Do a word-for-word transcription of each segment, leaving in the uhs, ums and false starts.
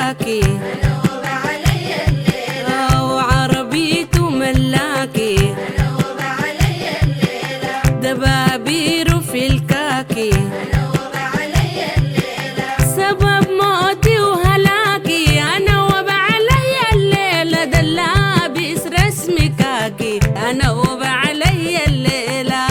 الكاكي وعربيته ملاكي دبابيره في الكاكي سبب موتي وهلاكي انا وبع علي الليله ده اللابس رسمي كاكي انا وبع علي الليله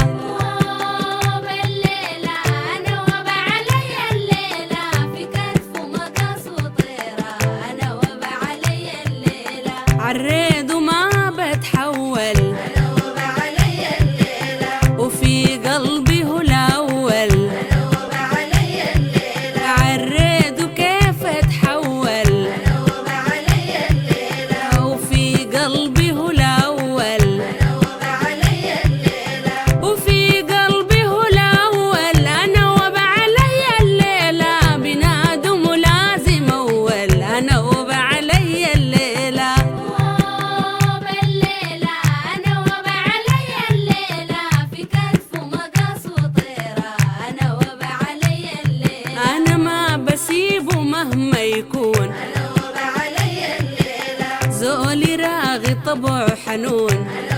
بالليله انا وبع علي الليله في كتف ومقص وطيره انا وبع علي الليله عالريد وما بتحول انا وبع علي الليله وفي قلبي هو الاول انا وبع علي الليله عالريد وكيف اتحول انا وبع علي الليله وفي قلبي هو الاول انا وبع علي الليله وفي قلبي هو الاول انا وبع علي الليله بنادم ولازم اول انا وبع علي الليله بالليله انا وبع علي الليله في كتف ومقص وطيره انا وبع علي الليله انا ما بسيبه مهما يكون انا وبع علي الليله زولي راغي طبع حنون انا